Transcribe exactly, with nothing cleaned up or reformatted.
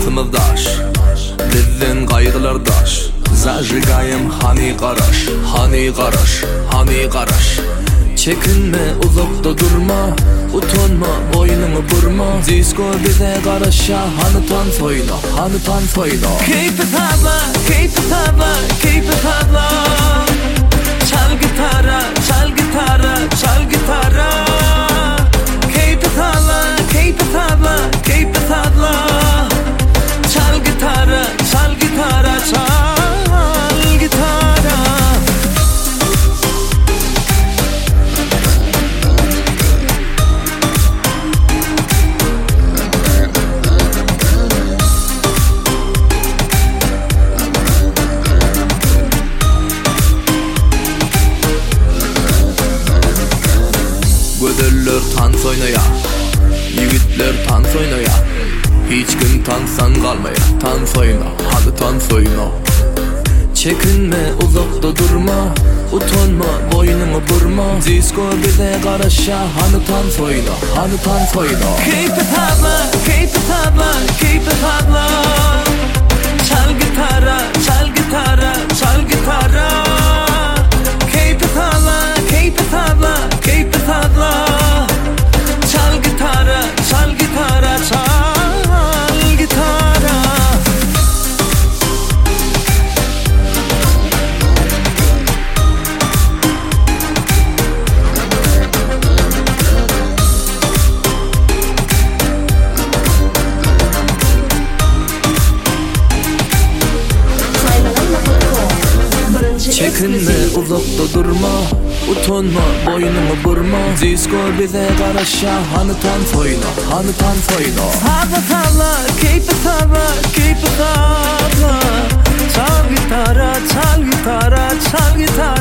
Hayatımızdaş, bizden kaygılardaş. Zajigayım hani qaraş, hani qaraş, hani qaraş. Çekinme, uzakta durma, utanma, boynunu burma. Disco bize qarasha, hani tan soyna, hani tan soyna. Keep it habla, keep it habla, keep it habla. Çal gitara, çal gitara, çal gitara. Keep it habla, keep it habla, keep it habla. Çal gitara, çal gitara, çal gitara. Gödüller tans oynaya, yigitler tans oynaya. Hiç gün tansan kalmaya, tans oyna, hadi tans oyna. Çekinme, uzakta durma, utanma, boynunu burma. Disco bize qarasha, hani tans oyna, hani tans oyna. Keep it habla, keep it habla, keep it habla. Çal gitara, çal gitara, çal gitara. Keep it habla, keep it habla, keep it habla. Çal gitara, çal gitara, çal gitara. Çekinme, uzakta durma, utanma, boynunu burma. Disco bize qarasha, hani tans oyna, hani tans oyna. Habla habla, keep it habla, keep it habla. Çal gitara, çal gitara, çal gitara.